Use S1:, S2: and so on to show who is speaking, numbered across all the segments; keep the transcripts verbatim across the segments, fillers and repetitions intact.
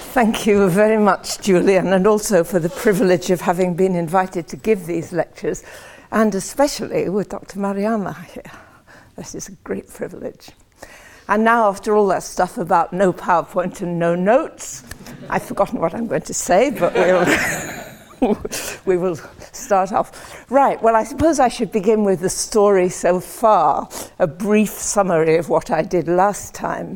S1: Thank you very much, Julian, and also for the privilege of having been invited to give these lectures, and especially with Doctor Mariama here. This is a great privilege. And now, after all that stuff about no PowerPoint and no notes, I've forgotten what I'm going to say, but we'll we will start off. Right, well, I suppose I should begin with the story so far, a brief summary of what I did last time.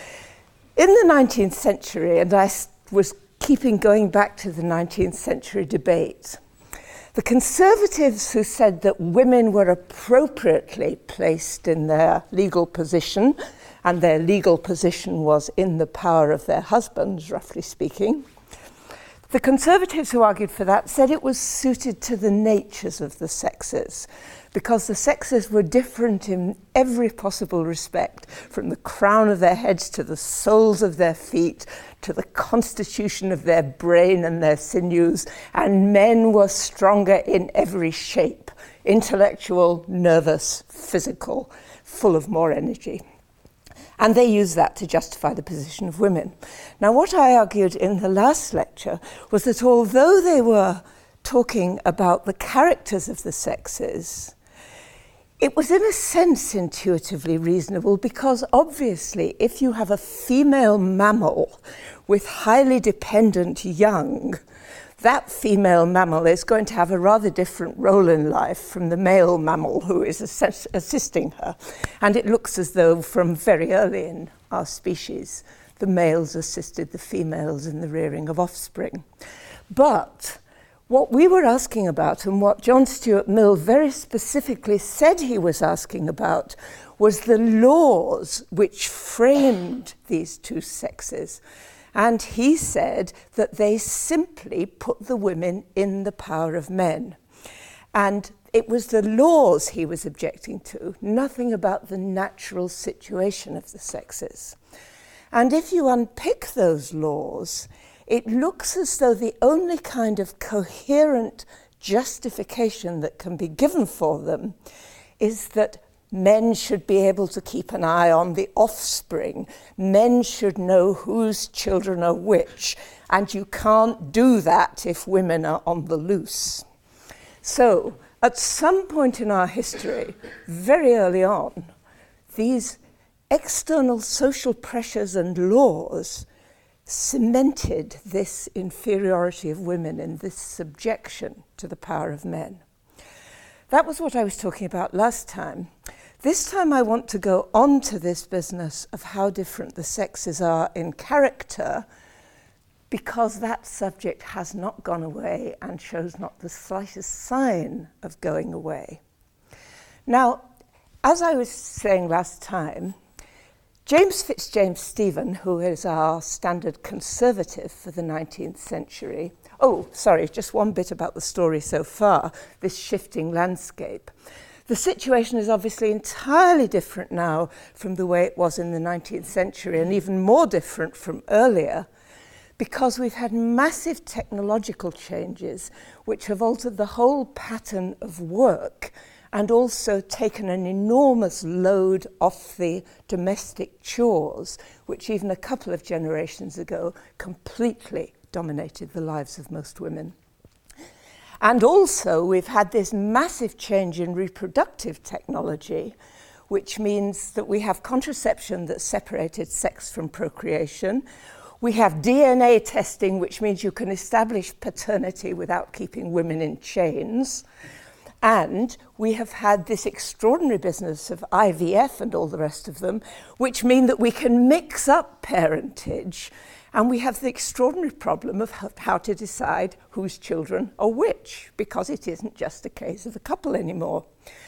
S1: In the nineteenth century, and I was keeping going back to the nineteenth century debate, the conservatives who said that women were appropriately placed in their legal position, and their legal position was in the power of their husbands, roughly speaking, the conservatives who argued for that said it was suited to the natures of the sexes, because the sexes were different in every possible respect, from the crown of their heads to the soles of their feet, to the constitution of their brain and their sinews, and men were stronger in every shape, intellectual, nervous, physical, full of more energy. And they used that to justify the position of women. Now, what I argued in the last lecture was that although they were talking about the characters of the sexes, it was in a sense intuitively reasonable, because obviously if you have a female mammal with highly dependent young, that female mammal is going to have a rather different role in life from the male mammal who is assess- assisting her. And it looks as though from very early in our species, the males assisted the females in the rearing of offspring. But what we were asking about, and what John Stuart Mill very specifically said he was asking about, was the laws which framed these two sexes. And he said that they simply put the women in the power of men. And it was the laws he was objecting to, nothing about the natural situation of the sexes. And if you unpick those laws, it looks as though the only kind of coherent justification that can be given for them is that men should be able to keep an eye on the offspring. Men should know whose children are which, and you can't do that if women are on the loose. So, at some point in our history, very early on, these external social pressures and laws cemented this inferiority of women and this subjection to the power of men. That was what I was talking about last time. This time I want to go on to this business of how different the sexes are in character, because that subject has not gone away and shows not the slightest sign of going away. Now, as I was saying last time, James Fitzjames Stephen, who is our standard conservative for the nineteenth century, oh, sorry, just one bit about the story so far, this shifting landscape. The situation is obviously entirely different now from the way it was in the nineteenth century, and even more different from earlier, because we've had massive technological changes which have altered the whole pattern of work and also taken an enormous load off the domestic chores, which even a couple of generations ago completely dominated the lives of most women. And also, we've had this massive change in reproductive technology, which means that we have contraception that separated sex from procreation. We have D N A testing, which means you can establish paternity without keeping women in chains. And we have had this extraordinary business of I V F and all the rest of them, which mean that we can mix up parentage. And we have the extraordinary problem of how to decide whose children are which, because it isn't just a case of a couple anymore.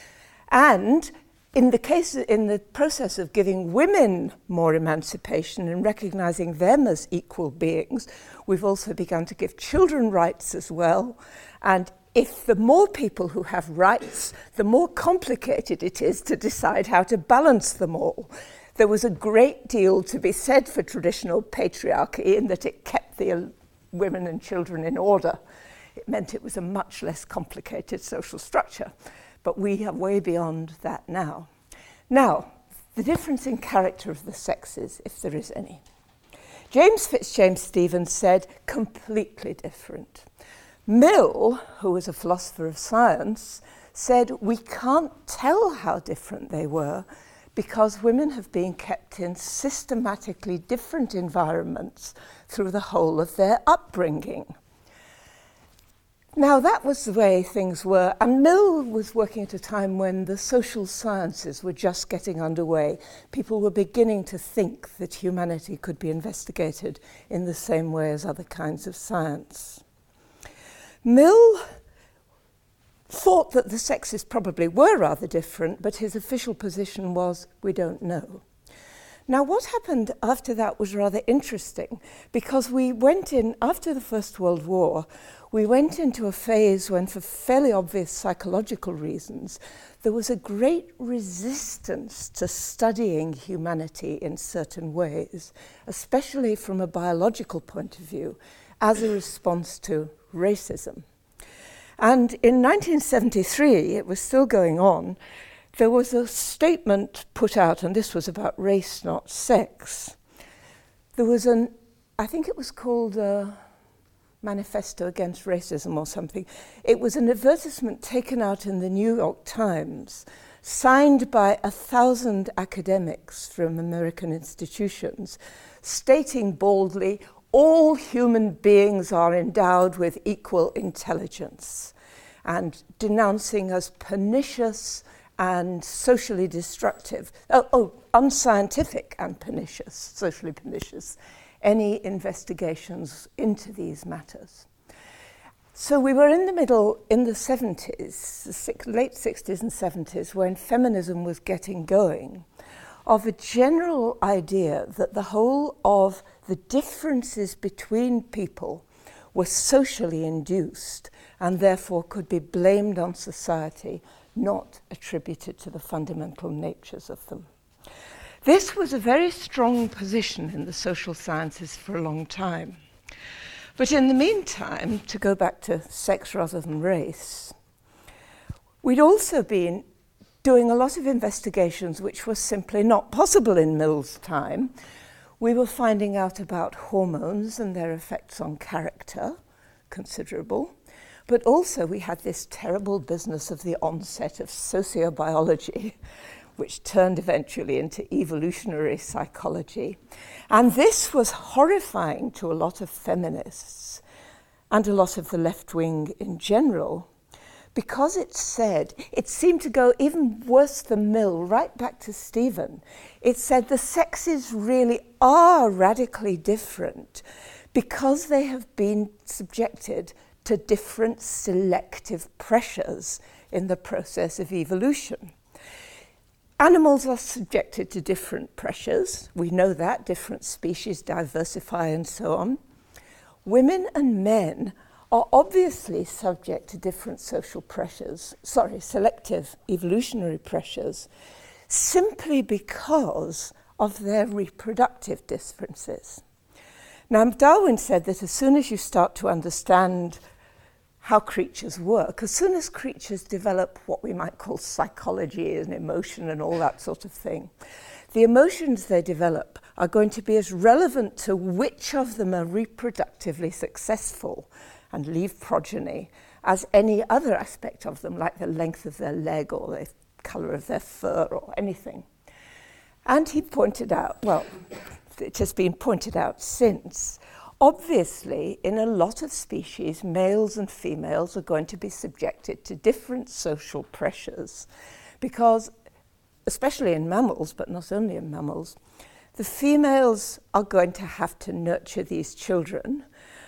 S1: And in the case, in the process of giving women more emancipation and recognizing them as equal beings, we've also begun to give children rights as well. And if the more people who have rights, the more complicated it is to decide how to balance them all. There was a great deal to be said for traditional patriarchy in that it kept the women and children in order. It meant it was a much less complicated social structure. But we are way beyond that now. Now, the difference in character of the sexes, if there is any. James Fitzjames Stevens said completely different. Mill, who was a philosopher of science, said we can't tell how different they were because women have been kept in systematically different environments through the whole of their upbringing. Now, that was the way things were, and Mill was working at a time when the social sciences were just getting underway. People were beginning to think that humanity could be investigated in the same way as other kinds of science. Mill thought that the sexes probably were rather different, but his official position was, we don't know. Now, what happened after that was rather interesting, because we went in, after the First World War, we went into a phase when, for fairly obvious psychological reasons, there was a great resistance to studying humanity in certain ways, especially from a biological point of view, as a response to racism. And in nineteen seventy-three, it was still going on, there was a statement put out, and this was about race, not sex. There was an, I think it was called a Manifesto Against Racism or something. It was an advertisement taken out in the New York Times, signed by a thousand academics from American institutions, stating boldly, all human beings are endowed with equal intelligence, and denouncing as pernicious and socially destructive, oh, oh, unscientific and pernicious, socially pernicious, any investigations into these matters. So we were in the middle, in the seventies, the six, late sixties and seventies, when feminism was getting going, of a general idea that the whole of the differences between people were socially induced and therefore could be blamed on society, not attributed to the fundamental natures of them. This was a very strong position in the social sciences for a long time. But in the meantime, to go back to sex rather than race, we'd also been doing a lot of investigations which were simply not possible in Mill's time. We were finding out about hormones and their effects on character, considerable. But also we had this terrible business of the onset of sociobiology, which turned eventually into evolutionary psychology. And this was horrifying to a lot of feminists and a lot of the left wing in general, because it said, it seemed to go even worse than Mill, right back to Stephen. It said the sexes really are radically different because they have been subjected to different selective pressures in the process of evolution. Animals are subjected to different pressures. We know that, different species diversify and so on. Women and men are obviously subject to different social pressures, sorry, selective evolutionary pressures, simply because of their reproductive differences. Now, Darwin said that as soon as you start to understand how creatures work, as soon as creatures develop what we might call psychology and emotion and all that sort of thing, the emotions they develop are going to be as relevant to which of them are reproductively successful and leave progeny as any other aspect of them, like the length of their leg or the colour of their fur or anything. And he pointed out, well, it has been pointed out since, obviously, in a lot of species, males and females are going to be subjected to different social pressures because, especially in mammals, but not only in mammals, the females are going to have to nurture these children.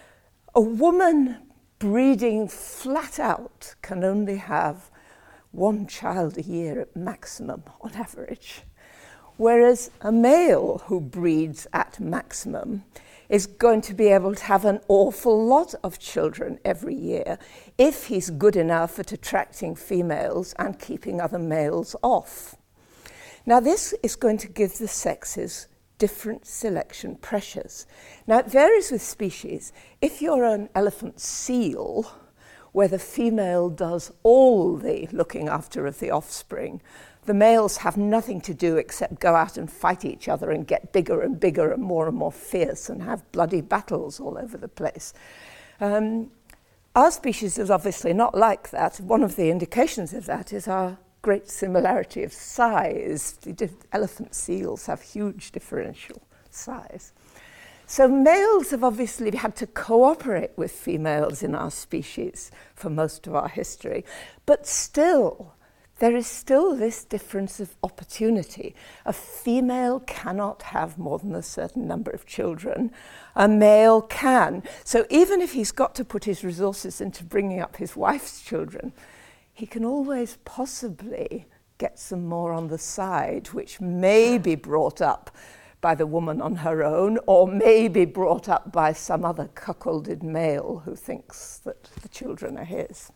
S1: A woman breeding flat out can only have one child a year at maximum, on average, whereas a male who breeds at maximum is going to be able to have an awful lot of children every year if he's good enough at attracting females and keeping other males off. Now, this is going to give the sexes different selection pressures. Now, it varies with species. If you're an elephant seal, where the female does all the looking after of the offspring, the males have nothing to do except go out and fight each other and get bigger and bigger and more and more fierce and have bloody battles all over the place. Um, our species is obviously not like that. One of the indications of that is our great similarity of size. The elephant seals have huge differential size. So males have obviously had to cooperate with females in our species for most of our history, but still, there is still this difference of opportunity. A female cannot have more than a certain number of children. A male can. So even if he's got to put his resources into bringing up his wife's children, he can always possibly get some more on the side, which may be brought up by the woman on her own, or may be brought up by some other cuckolded male who thinks that the children are his.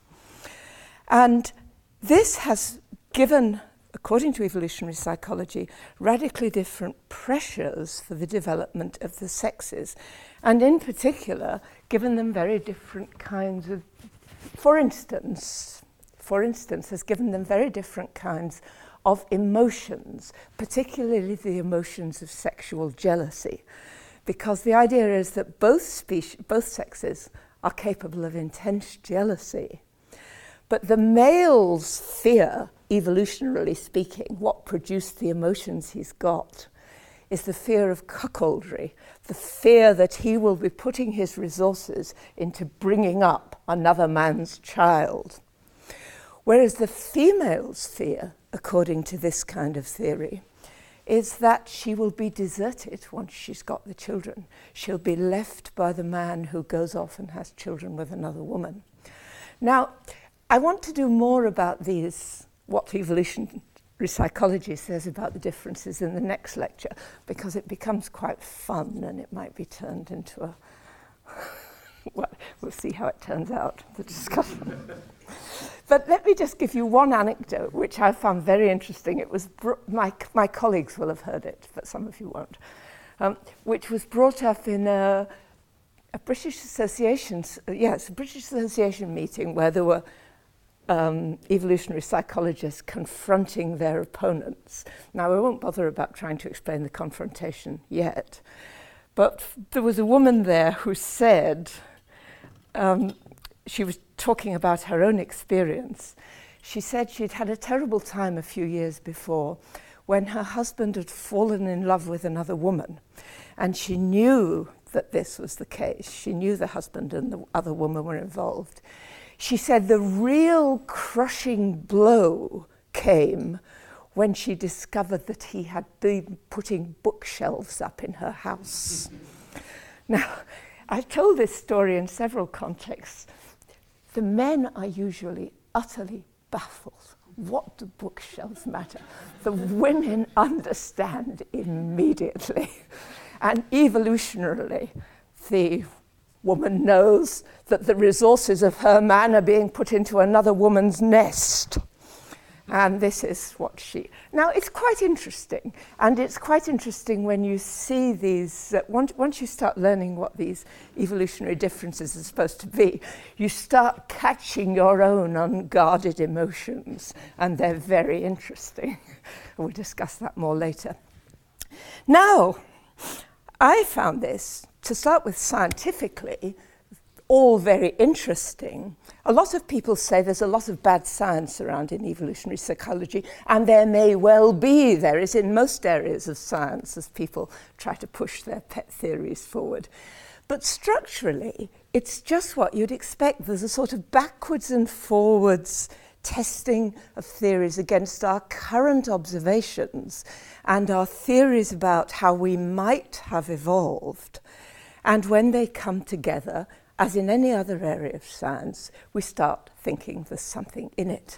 S1: And this has given, according to evolutionary psychology, radically different pressures for the development of the sexes, and in particular, given them very different kinds of, for instance, for instance, has given them very different kinds of emotions, particularly the emotions of sexual jealousy, because the idea is that both species, both sexes are capable of intense jealousy. But the male's fear, evolutionarily speaking, what produced the emotions he's got, is the fear of cuckoldry, the fear that he will be putting his resources into bringing up another man's child. Whereas the female's fear, according to this kind of theory, is that she will be deserted once she's got the children. She'll be left by the man who goes off and has children with another woman. Now, I want to do more about these, what evolutionary psychology says about the differences in the next lecture, because it becomes quite fun and it might be turned into a, well, we'll see how it turns out, the discussion. But let me just give you one anecdote, which I found very interesting. It was, br- my, my colleagues will have heard it, but some of you won't, um, which was brought up in a, a British Association, yes, a British Association meeting where there were um, evolutionary psychologists confronting their opponents. Now, I won't bother about trying to explain the confrontation yet, but there was a woman there who said, um, she was talking about her own experience. She said she'd had a terrible time a few years before when her husband had fallen in love with another woman, and she knew that this was the case. She knew the husband and the other woman were involved. She said the real crushing blow came when she discovered that he had been putting bookshelves up in her house. Now, I've told this story in several contexts. The men are usually utterly baffled. What do bookshelves matter? The women understand immediately. And evolutionarily, the woman knows that the resources of her man are being put into another woman's nest. And this is what she... Now, it's quite interesting. And it's quite interesting when you see these... Uh, once, once you start learning what these evolutionary differences are supposed to be, you start catching your own unguarded emotions. And they're very interesting. We'll discuss that more later. Now, I found this, to start with scientifically, all very interesting. A lot of people say there's a lot of bad science around in evolutionary psychology, and there may well be. There is in most areas of science as people try to push their pet theories forward. But structurally, it's just what you'd expect. There's a sort of backwards and forwards testing of theories against our current observations and our theories about how we might have evolved. And when they come together, as in any other area of science, we start thinking there's something in it.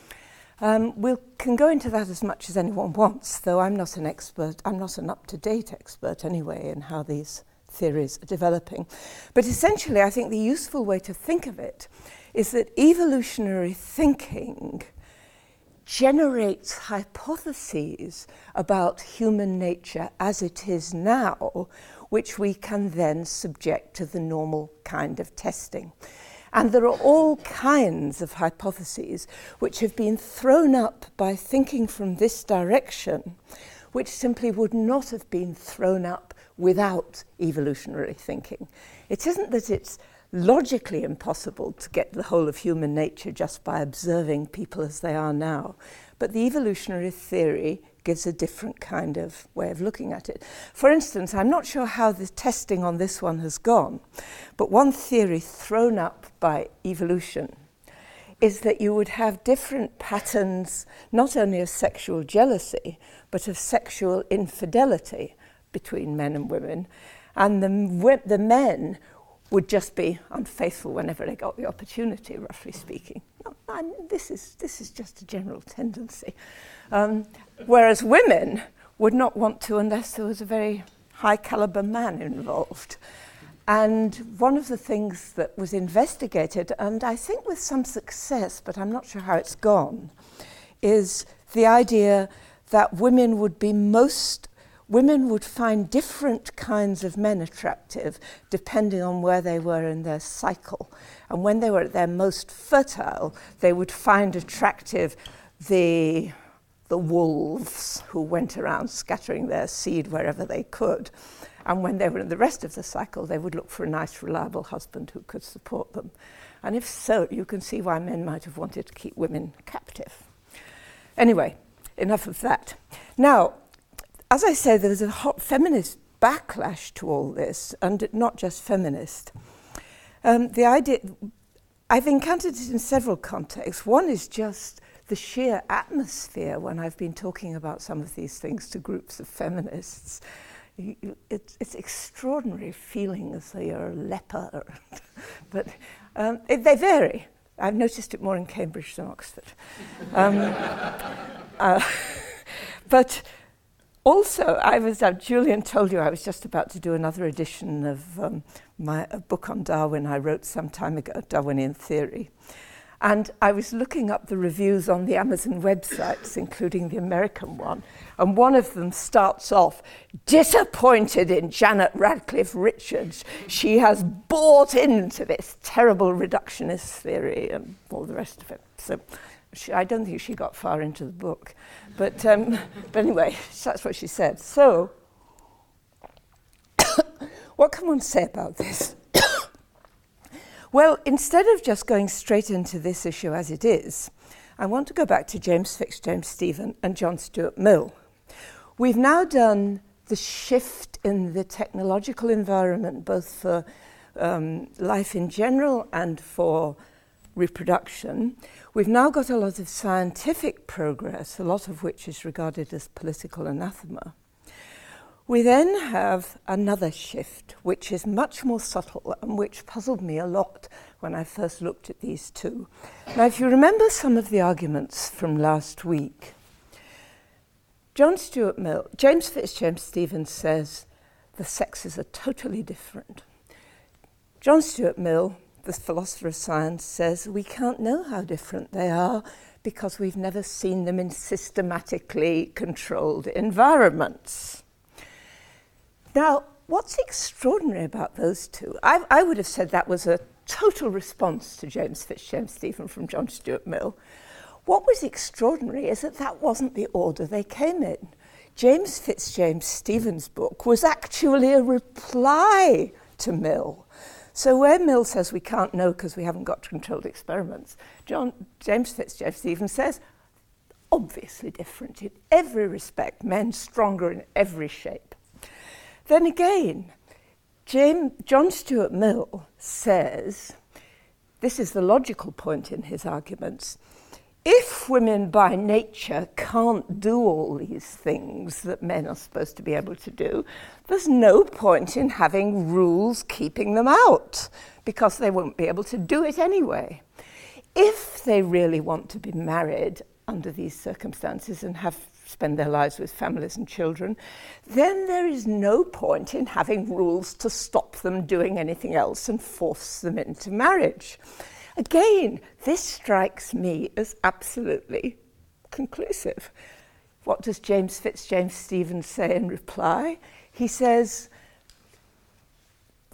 S1: Um, we can go into that as much as anyone wants, though I'm not an expert, I'm not an up-to-date expert anyway in how these theories are developing. But essentially, I think the useful way to think of it is that evolutionary thinking generates hypotheses about human nature as it is now, which we can then subject to the normal kind of testing. And there are all kinds of hypotheses which have been thrown up by thinking from this direction, which simply would not have been thrown up without evolutionary thinking. It isn't that it's logically impossible to get the whole of human nature just by observing people as they are now, but the evolutionary theory gives a different kind of way of looking at it. For instance, I'm not sure how the testing on this one has gone, but one theory thrown up by evolution is that you would have different patterns, not only of sexual jealousy, but of sexual infidelity between men and women, and the, the men would just be unfaithful whenever they got the opportunity, roughly speaking. No, I'm, this is this is just a general tendency. Um, whereas women would not want to unless there was a very high caliber man involved. And one of the things that was investigated, and I think with some success, but I'm not sure how it's gone, is the idea that women would be most Women would find different kinds of men attractive depending on where they were in their cycle. And when they were at their most fertile, they would find attractive the, the wolves who went around scattering their seed wherever they could. And when they were in the rest of the cycle, they would look for a nice, reliable husband who could support them. And if so, you can see why men might have wanted to keep women captive. Anyway, enough of that. Now, as I say, there's a hot feminist backlash to all this, and not just feminist. Um, the idea, I've encountered it in several contexts. One is just the sheer atmosphere when I've been talking about some of these things to groups of feminists. You, you, it's, it's extraordinary feeling as though you're a leper. But um, it, they vary. I've noticed it more in Cambridge than Oxford. Um, uh, but Also, I was, uh, Julian told you I was just about to do another edition of um, my a book on Darwin I wrote some time ago, Darwinian Theory. And I was looking up the reviews on the Amazon websites, including the American one. And one of them starts off, disappointed in Janet Radcliffe Richards. She has bought into this terrible reductionist theory and all the rest of it. So she, I don't think she got far into the book. But, um, but anyway, that's what she said. So, what can one say about this? Well, instead of just going straight into this issue as it is, I want to go back to James Fitz James Stephen and John Stuart Mill. We've now done the shift in the technological environment, both for um, life in general and for reproduction. We've now got a lot of scientific progress, a lot of which is regarded as political anathema. We then have another shift, which is much more subtle and which puzzled me a lot when I first looked at these two. Now, if you remember some of the arguments from last week, John Stuart Mill, James Fitz James Stephen says the sexes are totally different. John Stuart Mill, the philosopher of science, says we can't know how different they are because we've never seen them in systematically controlled environments. Now, what's extraordinary about those two? I, I would have said that was a total response to James Fitz James Stephen from John Stuart Mill. What was extraordinary is that that wasn't the order they came in. James Fitz James Stephen's book was actually a reply to Mill. So where Mill says we can't know because we haven't got controlled experiments, John, James Fitz James Stephen says, obviously different in every respect, men stronger in every shape. Then again, James, John Stuart Mill says, this is the logical point in his arguments, if women by nature can't do all these things that men are supposed to be able to do, there's no point in having rules keeping them out, because they won't be able to do it anyway. If they really want to be married under these circumstances and have spend their lives with families and children, then there is no point in having rules to stop them doing anything else and force them into marriage. Again, this strikes me as absolutely conclusive. What does James Fitz James Stephen say in reply? He says,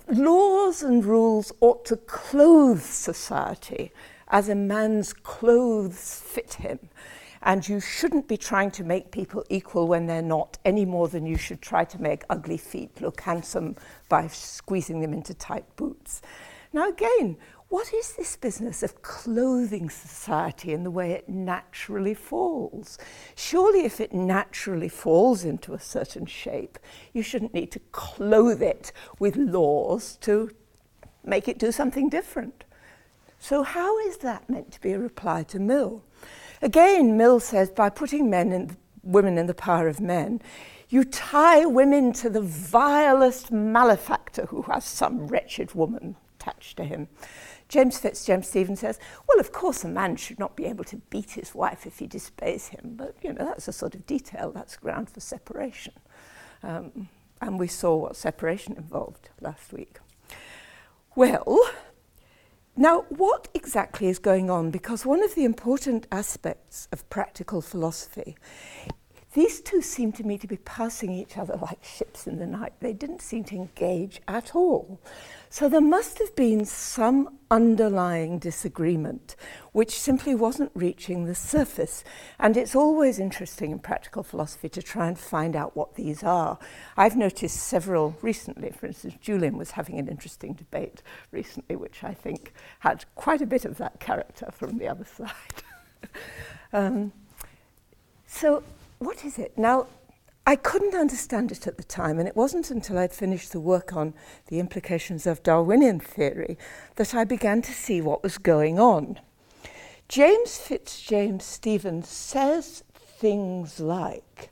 S1: laws and rules ought to clothe society as a man's clothes fit him. And you shouldn't be trying to make people equal when they're not, any more than you should try to make ugly feet look handsome by squeezing them into tight boots. Now again, what is this business of clothing society in the way it naturally falls? Surely if it naturally falls into a certain shape, you shouldn't need to clothe it with laws to make it do something different. So how is that meant to be a reply to Mill? Again, Mill says, by putting men and women in the power of men, you tie women to the vilest malefactor who has some wretched woman attached to him. James Fitzjames Stephen says, well, of course a man should not be able to beat his wife if he disobeys him, but, you know, that's a sort of detail, that's ground for separation. Um, and we saw what separation involved last week. Well, now, what exactly is going on? Because one of the important aspects of practical philosophy, these two seem to me to be passing each other like ships in the night. They didn't seem to engage at all. So there must have been some underlying disagreement which simply wasn't reaching the surface. And it's always interesting in practical philosophy to try and find out what these are. I've noticed several recently. For instance, Julian was having an interesting debate recently, which I think had quite a bit of that character from the other side. um, so what is it? Now, I couldn't understand it at the time, and it wasn't until I'd finished the work on the implications of Darwinian theory that I began to see what was going on. James Fitzjames Stephen says things like,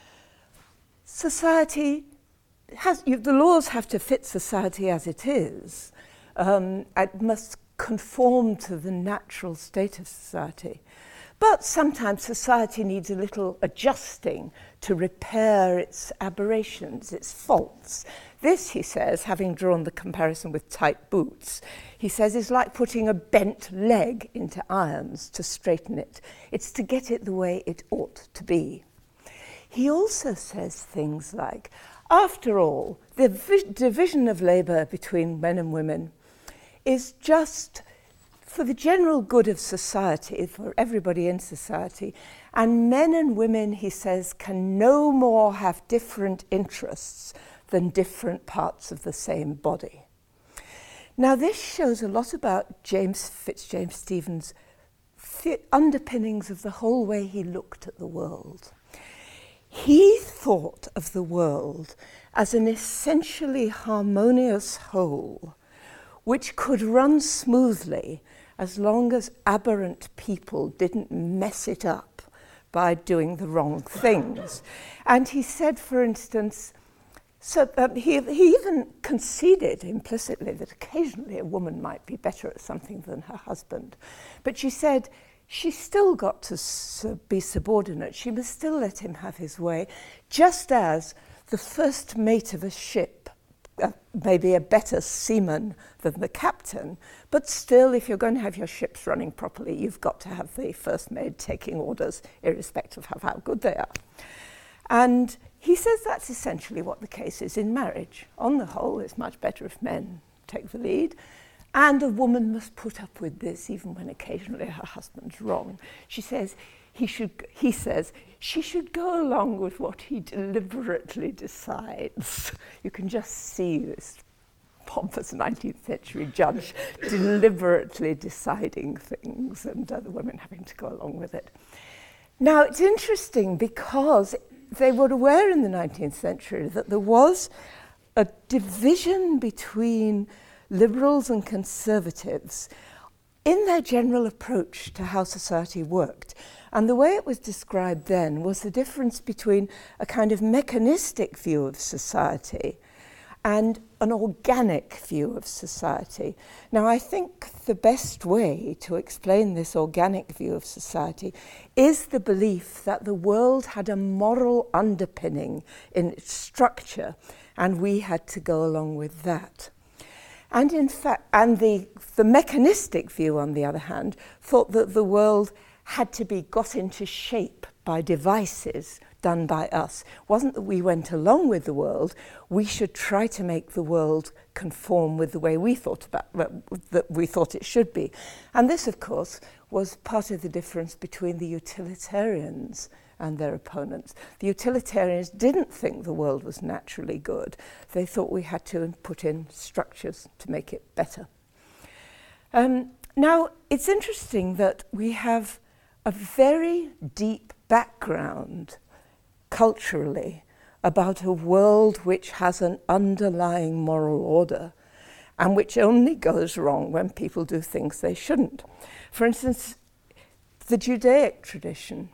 S1: society has, you, the laws have to fit society as it is. Um, it must conform to the natural state of society. But sometimes society needs a little adjusting to repair its aberrations, its faults. This, he says, having drawn the comparison with tight boots, he says is like putting a bent leg into irons to straighten it. It's to get it the way it ought to be. He also says things like, after all, the vi- division of labour between men and women is just for the general good of society, for everybody in society, and men and women, he says, can no more have different interests than different parts of the same body. Now, this shows a lot about James Fitzjames Stephen's the underpinnings of the whole way he looked at the world. He thought of the world as an essentially harmonious whole, which could run smoothly as long as aberrant people didn't mess it up by doing the wrong things. And he said, for instance, so um, he, he even conceded implicitly that occasionally a woman might be better at something than her husband. But she said she still got to su- be subordinate. She must still let him have his way, just as the first mate of a ship Uh, maybe a better seaman than the captain, but still, if you're going to have your ships running properly, you've got to have the first mate taking orders, irrespective of how good they are. And he says that's essentially what the case is in marriage. On the whole, it's much better if men take the lead, and a woman must put up with this even when occasionally her husband's wrong. She says, he should, he says, she should go along with what he deliberately decides. You can just see this pompous nineteenth century judge deliberately deciding things and other women having to go along with it. Now, it's interesting because they were aware in the nineteenth century that there was a division between liberals and conservatives in their general approach to how society worked. And the way it was described then was the difference between a kind of mechanistic view of society and an organic view of society. Now, I think the best way to explain this organic view of society is the belief that the world had a moral underpinning in its structure, and we had to go along with that. And in fact, and the, the mechanistic view, on the other hand, thought that the world had to be got into shape by devices done by us. It wasn't that we went along with the world. We should try to make the world conform with the way we thought about that we thought it should be. And this, of course, was part of the difference between the utilitarians and their opponents. The utilitarians didn't think the world was naturally good. They thought we had to put in structures to make it better. Um, now, it's interesting that we have a very deep background culturally about a world which has an underlying moral order and which only goes wrong when people do things they shouldn't. For instance, the Judaic tradition.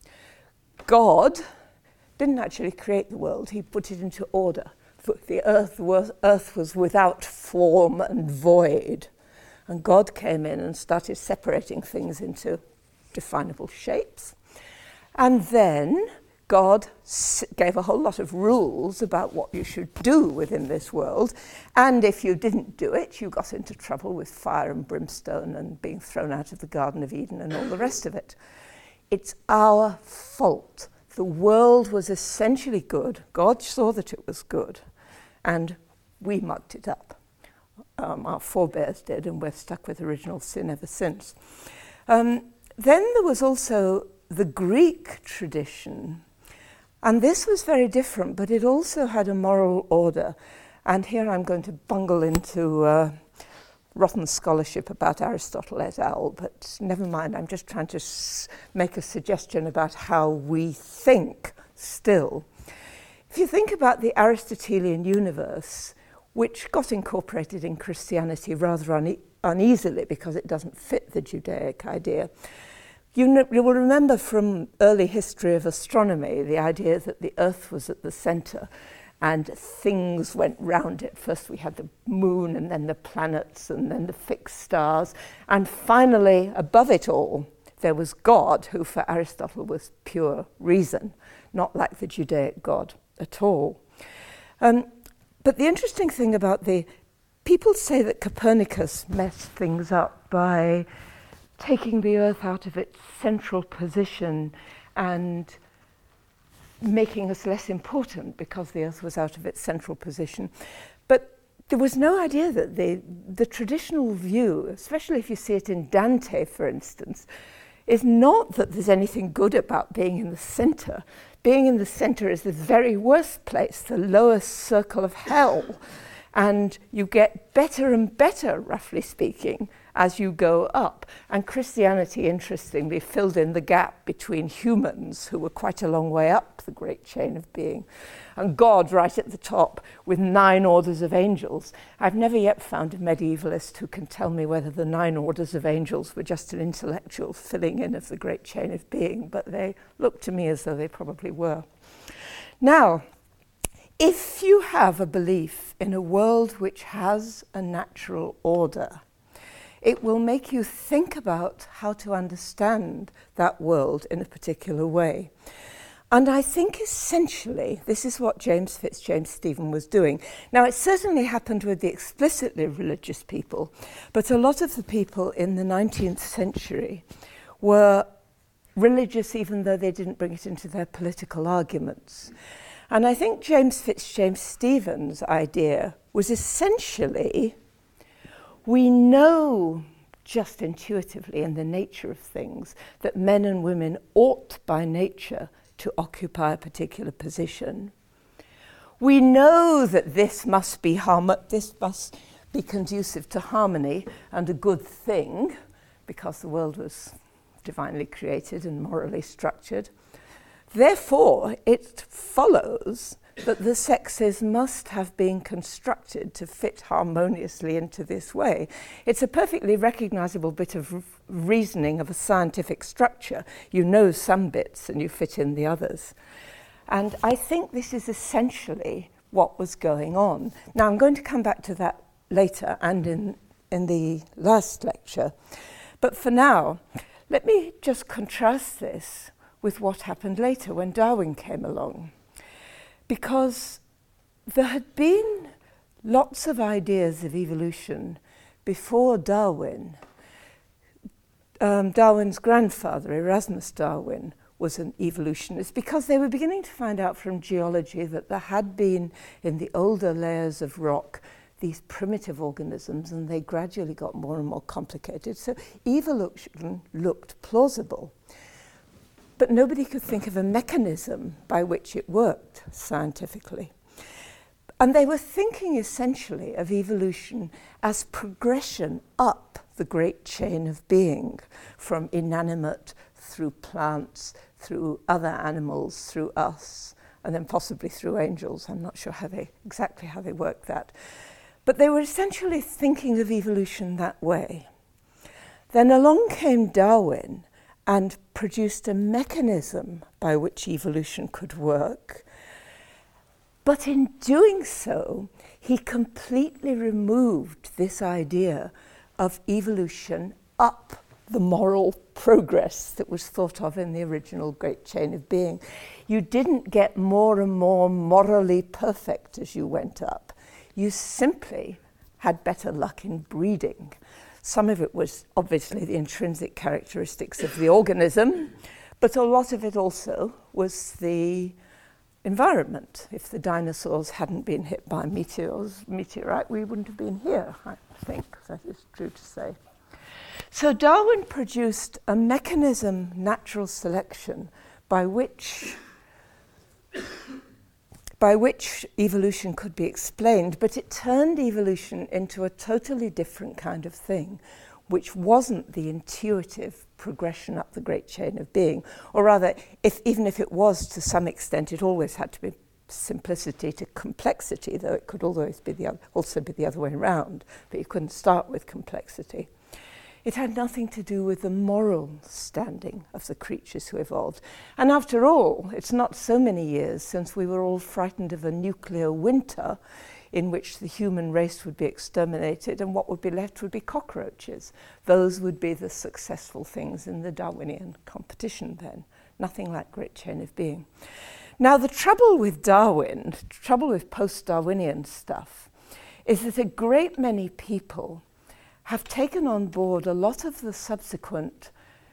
S1: God didn't actually create the world, he put it into order. The earth was, earth was without form and void, and God came in and started separating things into definable shapes. And then God gave a whole lot of rules about what you should do within this world, and if you didn't do it, you got into trouble with fire and brimstone and being thrown out of the Garden of Eden and all the rest of it. It's our fault. The world was essentially good. God saw that it was good, and we mucked it up. Um, our forebears did, and we're stuck with original sin ever since. Um, then there was also the Greek tradition, and this was very different, but it also had a moral order. And here I'm going to bungle into uh, rotten scholarship about Aristotle et al., but never mind, I'm just trying to s- make a suggestion about how we think still. If you think about the Aristotelian universe, which got incorporated in Christianity rather une- uneasily because it doesn't fit the Judaic idea, you, know, you will remember from early history of astronomy the idea that the Earth was at the centre and things went round it. First we had the moon, and then the planets, and then the fixed stars, and finally, above it all, there was God, who for Aristotle was pure reason, not like the Judaic God at all. Um, but the interesting thing about the... People say that Copernicus messed things up by taking the Earth out of its central position and making us less important because the Earth was out of its central position. But there was no idea that the, the traditional view, especially if you see it in Dante, for instance, is not that there's anything good about being in the center. Being in the center is the very worst place, the lowest circle of hell. And you get better and better, roughly speaking, as you go up. And Christianity, interestingly, filled in the gap between humans, who were quite a long way up the great chain of being, and God right at the top with nine orders of angels. I've never yet found a medievalist who can tell me whether the nine orders of angels were just an intellectual filling in of the great chain of being, but they look to me as though they probably were. Now, if you have a belief in a world which has a natural order, it will make you think about how to understand that world in a particular way. And I think essentially this is what James Fitzjames Stephen was doing. Now, it certainly happened with the explicitly religious people, but a lot of the people in the nineteenth century were religious even though they didn't bring it into their political arguments. And I think James Fitzjames Stephen's idea was essentially, we know just intuitively in the nature of things that men and women ought by nature to occupy a particular position. We know that this must be harm- this must be conducive to harmony and a good thing, because the world was divinely created and morally structured. Therefore, it follows that the sexes must have been constructed to fit harmoniously into this way. It's a perfectly recognizable bit of r- reasoning of a scientific structure. You know some bits and you fit in the others. And I think this is essentially what was going on. Now, I'm going to come back to that later and in, in the last lecture. But for now, let me just contrast this with what happened later when Darwin came along. Because there had been lots of ideas of evolution before Darwin. Um, Darwin's grandfather, Erasmus Darwin, was an evolutionist, because they were beginning to find out from geology that there had been, in the older layers of rock, these primitive organisms, and they gradually got more and more complicated. So evolution looked plausible. But nobody could think of a mechanism by which it worked scientifically. And they were thinking essentially of evolution as progression up the great chain of being, from inanimate through plants, through other animals, through us, and then possibly through angels. I'm not sure how they, exactly how they work that. But they were essentially thinking of evolution that way. Then along came Darwin and produced a mechanism by which evolution could work. But in doing so, he completely removed this idea of evolution up the moral progress that was thought of in the original great chain of being. You didn't get more and more morally perfect as you went up. You simply had better luck in breeding. Some of it was obviously the intrinsic characteristics of the organism, but a lot of it also was the environment. If the dinosaurs hadn't been hit by meteors, meteorite, we wouldn't have been here, I think. That is true to say. So Darwin produced a mechanism, natural selection, by which by which evolution could be explained, but it turned evolution into a totally different kind of thing, which wasn't the intuitive progression up the great chain of being. Or rather, if, even if it was to some extent, it always had to be simplicity to complexity, though it could always be the other, also be the other way around, but you couldn't start with complexity. It had nothing to do with the moral standing of the creatures who evolved. And after all, it's not so many years since we were all frightened of a nuclear winter in which the human race would be exterminated and what would be left would be cockroaches. Those would be the successful things in the Darwinian competition then. Nothing like great chain of being. Now, the trouble with Darwin, the trouble with post-Darwinian stuff, is that a great many people have taken on board a lot of the subsequent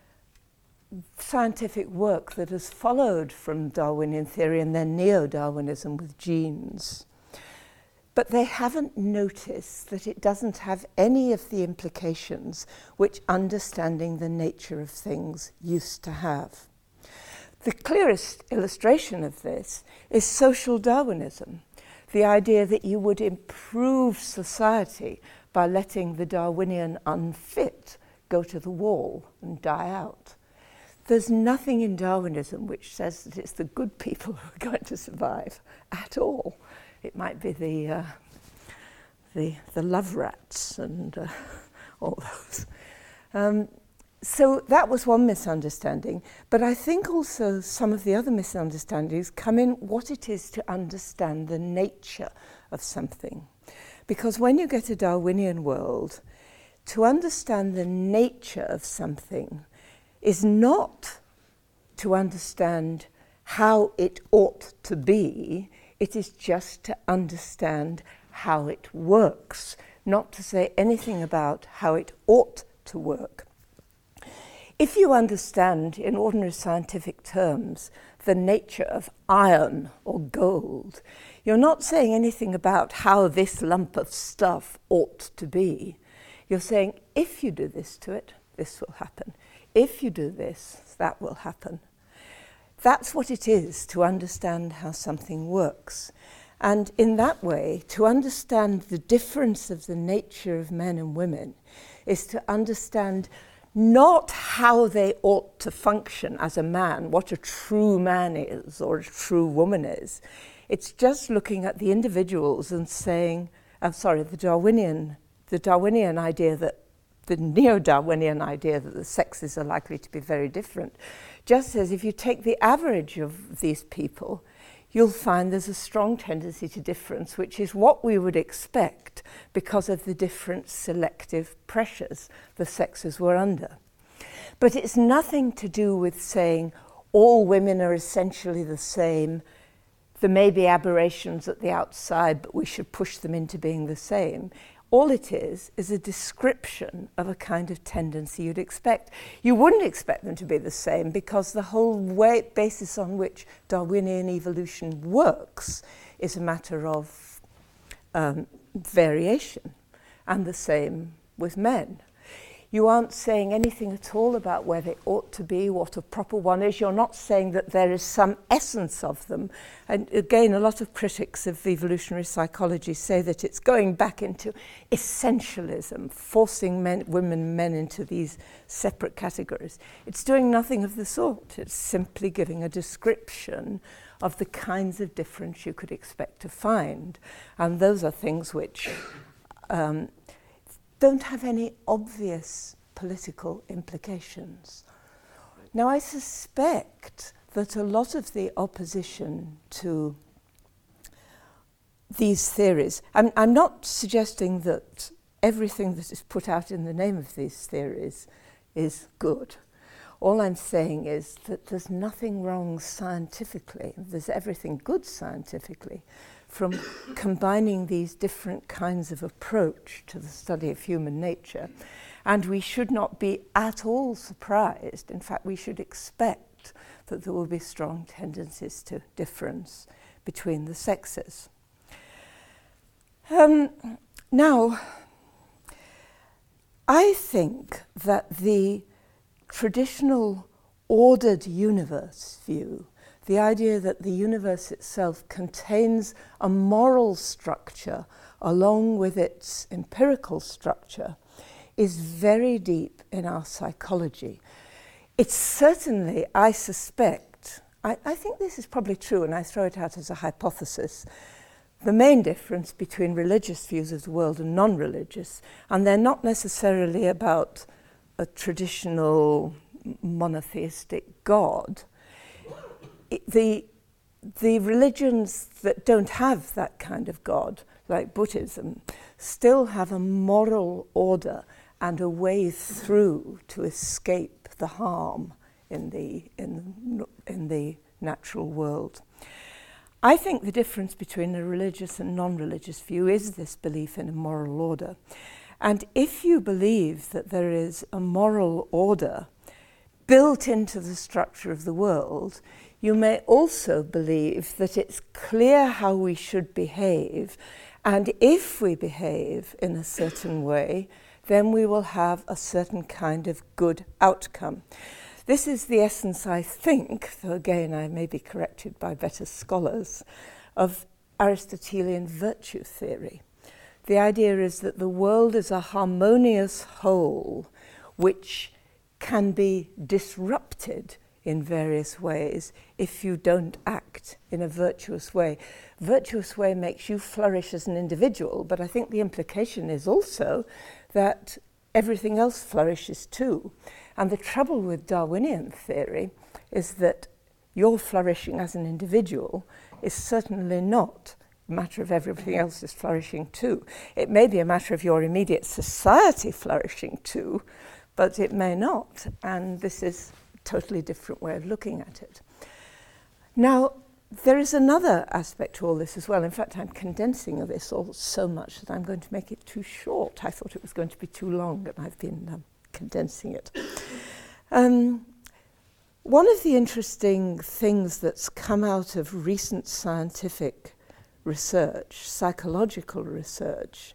S1: scientific work that has followed from Darwinian theory and then neo-Darwinism with genes. But they haven't noticed that it doesn't have any of the implications which understanding the nature of things used to have. The clearest illustration of this is social Darwinism, the idea that you would improve society by letting the Darwinian unfit go to the wall and die out. There's nothing in Darwinism which says that it's the good people who are going to survive at all. It might be the uh, the, the love rats and uh, all those. Um, so that was one misunderstanding. But I think also some of the other misunderstandings come in what it is to understand the nature of something. Because when you get a Darwinian world, to understand the nature of something is not to understand how it ought to be, it is just to understand how it works, not to say anything about how it ought to work. If you understand, in ordinary scientific terms, the nature of iron or gold, you're not saying anything about how this lump of stuff ought to be. You're saying, if you do this to it, this will happen. If you do this, that will happen. That's what it is to understand how something works. And in that way, to understand the difference of the nature of men and women is to understand not how they ought to function as a man, what a true man is or a true woman is. It's just looking at the individuals and saying, I'm sorry, the Darwinian, the Darwinian idea that, the neo-Darwinian idea that the sexes are likely to be very different, just says if you take the average of these people, you'll find there's a strong tendency to difference, which is what we would expect because of the different selective pressures the sexes were under. But it's nothing to do with saying all women are essentially the same. There may be aberrations at the outside, but we should push them into being the same. all it is is a description of a kind of tendency you'd expect. You wouldn't expect them to be the same because the whole way, basis on which Darwinian evolution works is a matter of um, variation, and the same with men. You aren't saying anything at all about where they ought to be, what a proper one is. You're not saying that there is some essence of them. And again, a lot of critics of evolutionary psychology say that it's going back into essentialism, forcing men, women and men into these separate categories. It's doing nothing of the sort. It's simply giving a description of the kinds of difference you could expect to find. And those are things which um, don't have any obvious political implications. Now, I suspect that a lot of the opposition to these theories, I'm, I'm not suggesting that everything that is put out in the name of these theories is good. All I'm saying is that there's nothing wrong scientifically, there's everything good scientifically, from combining these different kinds of approach to the study of human nature. And we should not be at all surprised. In fact, we should expect that there will be strong tendencies to difference between the sexes. Um, now, I think that the traditional ordered universe view, the idea that the universe itself contains a moral structure along with its empirical structure, is very deep in our psychology. It's certainly, I suspect, I, I think this is probably true, and I throw it out as a hypothesis, the main difference between religious views of the world and non-religious, and they're not necessarily about a traditional monotheistic God. The, the religions that don't have that kind of God, like Buddhism, still have a moral order and a way through to escape the harm in the, in, in the natural world. I think the difference between a religious and non-religious view is this belief in a moral order. And if you believe that there is a moral order built into the structure of the world, you may also believe that it's clear how we should behave, and if we behave in a certain way, then we will have a certain kind of good outcome. This is the essence, I think, though again I may be corrected by better scholars, of Aristotelian virtue theory. The idea is that the world is a harmonious whole which can be disrupted in various ways if you don't act in a virtuous way. Virtuous way makes you flourish as an individual, but I think the implication is also that everything else flourishes too. And the trouble with Darwinian theory is that your flourishing as an individual is certainly not a matter of everything else is flourishing too. It may be a matter of your immediate society flourishing too, but it may not. And this is totally different way of looking at it. Now, there is another aspect to all this as well. In fact, I'm condensing this all so much that I'm going to make it too short. I thought it was going to be too long, and I've been um, condensing it. Um, one of the interesting things that's come out of recent scientific research, psychological research,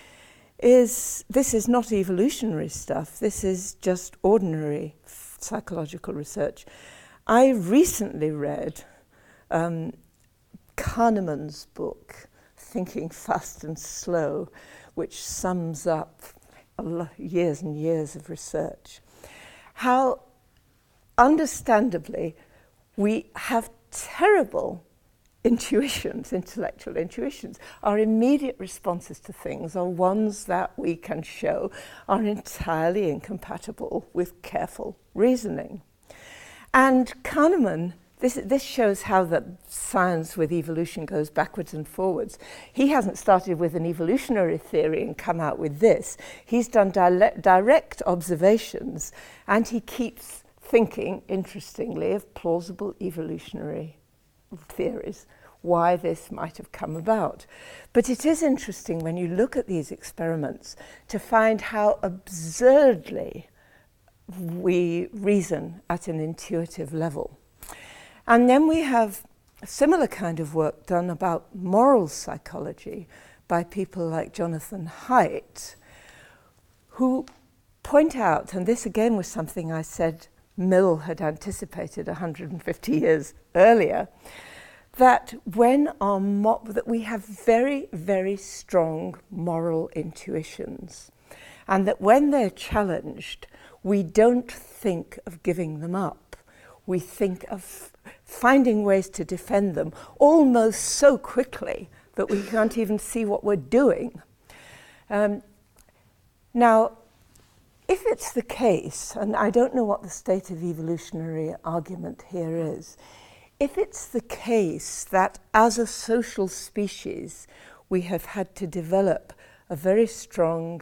S1: is this is not evolutionary stuff. This is just ordinary psychological research. I recently read um, Kahneman's book, Thinking Fast and Slow, which sums up a lot, years and years of research. How, understandably, we have terrible intuitions, intellectual intuitions. Our immediate responses to things are ones that we can show are entirely incompatible with careful reasoning. And Kahneman, this, this shows how that science with evolution goes backwards and forwards. He hasn't started with an evolutionary theory and come out with this. He's done direct, direct observations, and he keeps thinking, interestingly, of plausible evolutionary theories, why this might have come about. But it is interesting when you look at these experiments to find how absurdly we reason at an intuitive level. And then we have a similar kind of work done about moral psychology by people like Jonathan Haidt, who point out, and this again was something I said Mill had anticipated one hundred fifty years earlier, that when our mo- that we have very, very strong moral intuitions, and that when they're challenged, we don't think of giving them up. We think of finding ways to defend them almost so quickly that we can't even see what we're doing. Um, now, if it's the case, and I don't know what the state of evolutionary argument here is, if it's the case that as a social species we have had to develop a very strong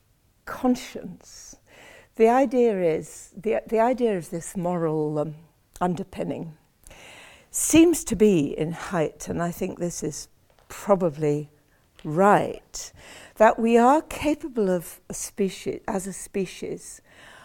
S1: conscience, the idea is, the, the idea of this moral um, underpinning seems to be in Haidt, and I think this is probably right, that we are capable of a species, as a species,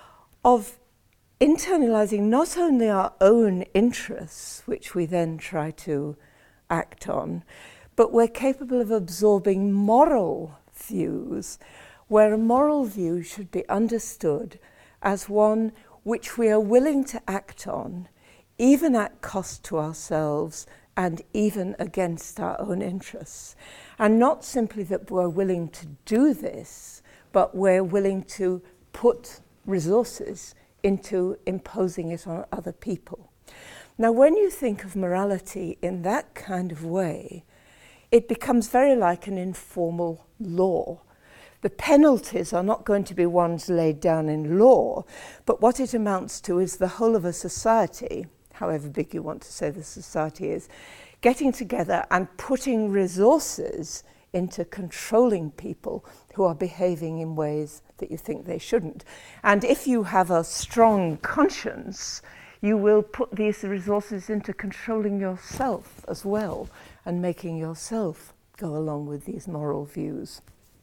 S1: of internalizing not only our own interests, which we then try to act on, but we're capable of absorbing moral views, where a moral view should be understood as one which we are willing to act on, even at cost to ourselves and even against our own interests. And not simply that we're willing to do this, but we're willing to put resources into imposing it on other people. Now, when you think of morality in that kind of way, it becomes very like an informal law. The penalties are not going to be ones laid down in law, but what it amounts to is the whole of a society, however big you want to say the society is, getting together and putting resources into controlling people who are behaving in ways that you think they shouldn't. And if you have a strong conscience, you will put these resources into controlling yourself as well and making yourself go along with these moral views.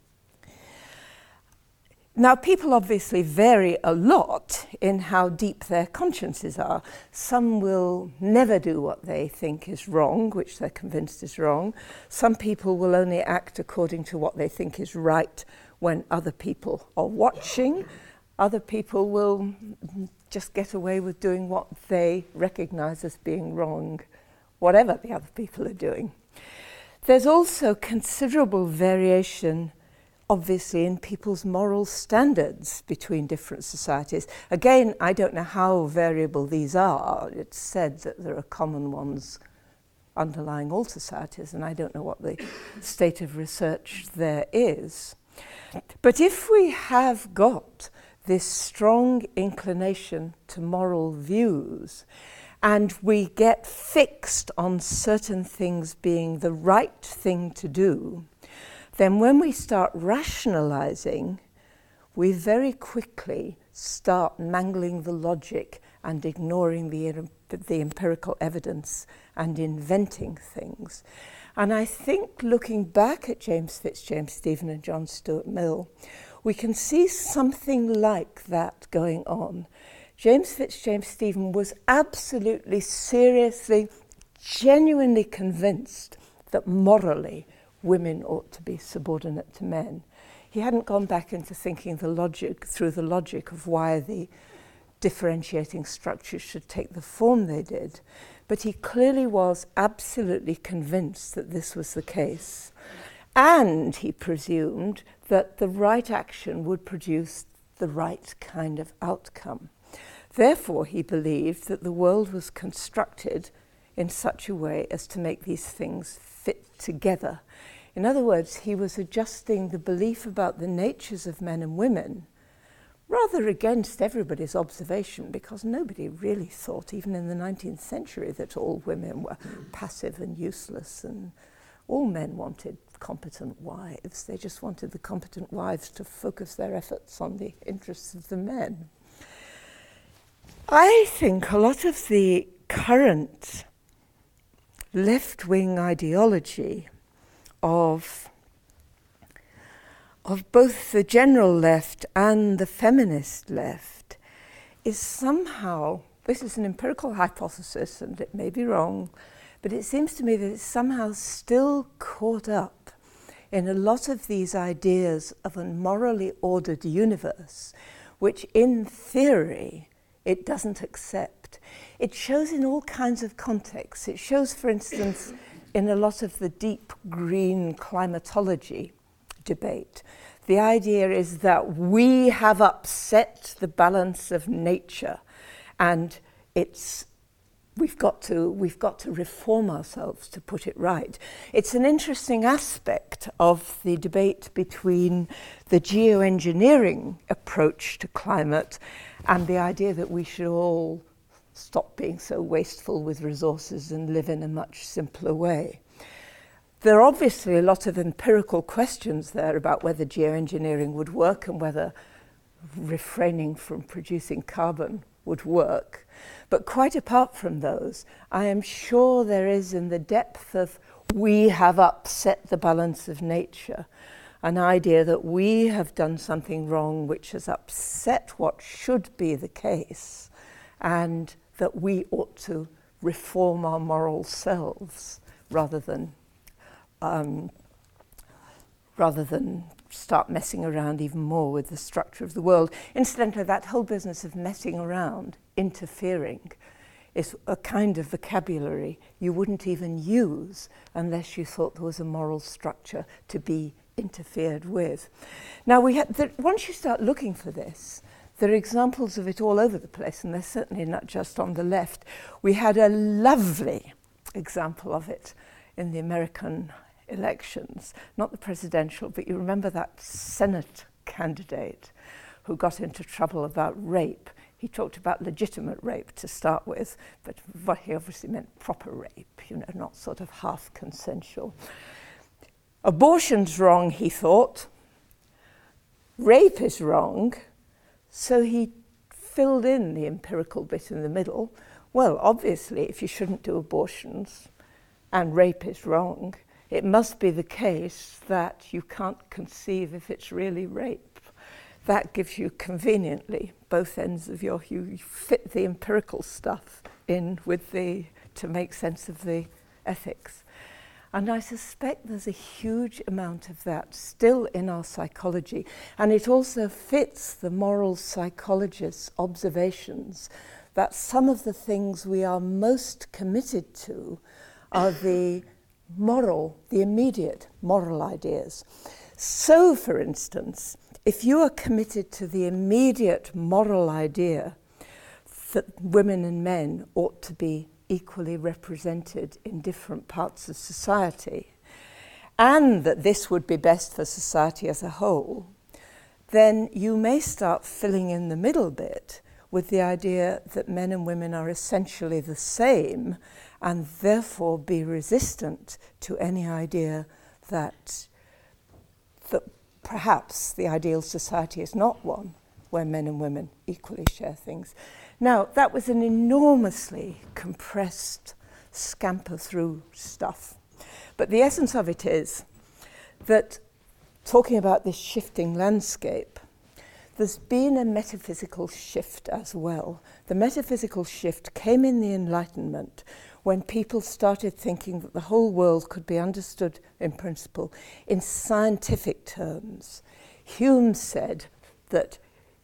S1: Now, people obviously vary a lot in how deep their consciences are. Some will never do what they think is wrong, which they're convinced is wrong. Some people will only act according to what they think is right when other people are watching. Other people will just get away with doing what they recognize as being wrong, whatever the other people are doing. There's also considerable variation, obviously, in people's moral standards between different societies. Again, I don't know how variable these are. It's said that there are common ones underlying all societies, and I don't know what the state of research there is. But if we have got this strong inclination to moral views, and we get fixed on certain things being the right thing to do, then when we start rationalizing, we very quickly start mangling the logic and ignoring the, the empirical evidence and inventing things. And I think looking back at James Fitzjames Stephen and John Stuart Mill, we can see something like that going on. James Fitzjames Stephen was absolutely, seriously, genuinely convinced that morally women ought to be subordinate to men. He hadn't gone back into thinking the logic through the logic of why the differentiating structures should take the form they did, but he clearly was absolutely convinced that this was the case. And he presumed that the right action would produce the right kind of outcome. Therefore, he believed that the world was constructed in such a way as to make these things fit together. In other words, he was adjusting the belief about the natures of men and women rather against everybody's observation, because nobody really thought, even in the nineteenth century, that all women were passive and useless, and all men wanted competent wives. They just wanted the competent wives to focus their efforts on the interests of the men. I think a lot of the current left-wing ideology of, of both the general left and the feminist left is somehow, this is an empirical hypothesis and it may be wrong, but it seems to me that it's somehow still caught up in a lot of these ideas of a morally ordered universe, which in theory it doesn't accept. It shows in all kinds of contexts. It shows, for instance, in a lot of the deep green climatology debate. The idea is that we have upset the balance of nature, and it's we've got to we've got to reform ourselves to put it right. It's an interesting aspect of the debate between the geoengineering approach to climate and the idea that we should all stop being so wasteful with resources and live in a much simpler way. There are obviously a lot of empirical questions there about whether geoengineering would work and whether refraining from producing carbon would work. But quite apart from those, I am sure there is in the depth of we have upset the balance of nature an idea that we have done something wrong which has upset what should be the case, and that we ought to reform our moral selves rather than um, rather than start messing around even more with the structure of the world. Incidentally, that whole business of messing around, interfering, is a kind of vocabulary you wouldn't even use unless you thought there was a moral structure to be interfered with. Now, we had the, once you start looking for this, there are examples of it all over the place, and they're certainly not just on the left. We had a lovely example of it in the American elections, not the presidential, but you remember that Senate candidate who got into trouble about rape. He talked about legitimate rape to start with, but what he obviously meant proper rape, you know, not sort of half consensual. Abortion's wrong, he thought. Rape is wrong. So he filled in the empirical bit in the middle. Well, obviously, if you shouldn't do abortions and rape is wrong, it must be the case that you can't conceive if it's really rape. That gives you conveniently both ends of your, you fit the empirical stuff in with the, to make sense of the ethics. And I suspect there's a huge amount of that still in our psychology. And it also fits the moral psychologist's observations that some of the things we are most committed to are the moral, the immediate moral ideas. So, for instance, if you are committed to the immediate moral idea that women and men ought to be equally represented in different parts of society, and that this would be best for society as a whole, then you may start filling in the middle bit with the idea that men and women are essentially the same, and therefore be resistant to any idea that, that perhaps the ideal society is not one where men and women equally share things. Now, that was an enormously compressed scamper through stuff. But the essence of it is that, talking about this shifting landscape, there's been a metaphysical shift as well. The metaphysical shift came in the Enlightenment when people started thinking that the whole world could be understood in principle in scientific terms. Hume said that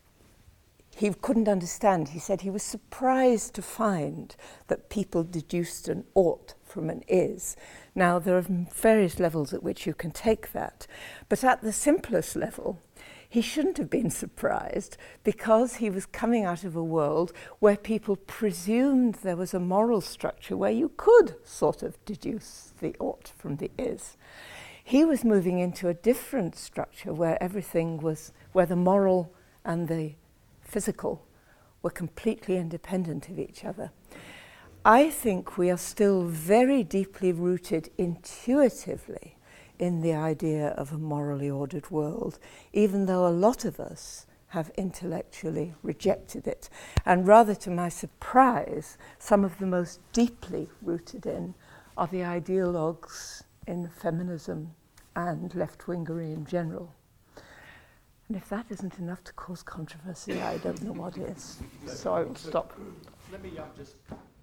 S1: he couldn't understand. He said he was surprised to find that people deduced an ought from an is. Now, there are various levels at which you can take that, but at the simplest level, he shouldn't have been surprised because he was coming out of a world where people presumed there was a moral structure where you could sort of deduce the ought from the is. He was moving into a different structure where everything was, where the moral and the physical were completely independent of each other. I think we are still very deeply rooted intuitively in the idea of a morally ordered world, even though a lot of us have intellectually rejected it. And rather to my surprise, some of the most deeply rooted in are the ideologues in feminism and left-wingery in general. And if that isn't enough to cause controversy, I don't know what is. So I will stop.
S2: Let me um, just